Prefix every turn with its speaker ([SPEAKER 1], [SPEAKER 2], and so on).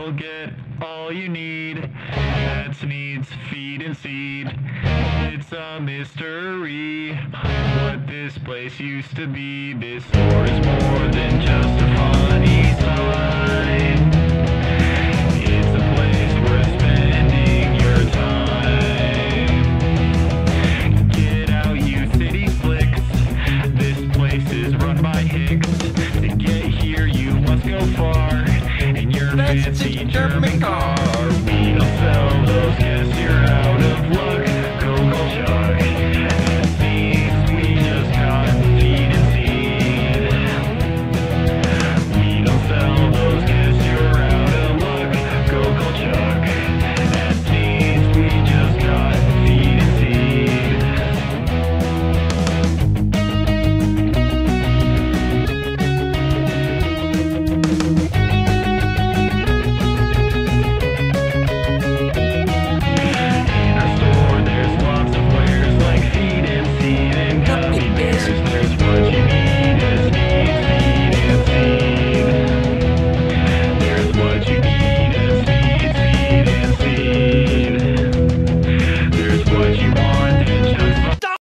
[SPEAKER 1] you'll get all you need. Pets needs feed and seed. It's a mystery what this place used to be. This store is more than just a funny sign. It's a place worth spending your time. Get out, you city slicks. This place is run by Hicks. To get here, you must go far in your fancy German car. We don't sell those, guess you're out.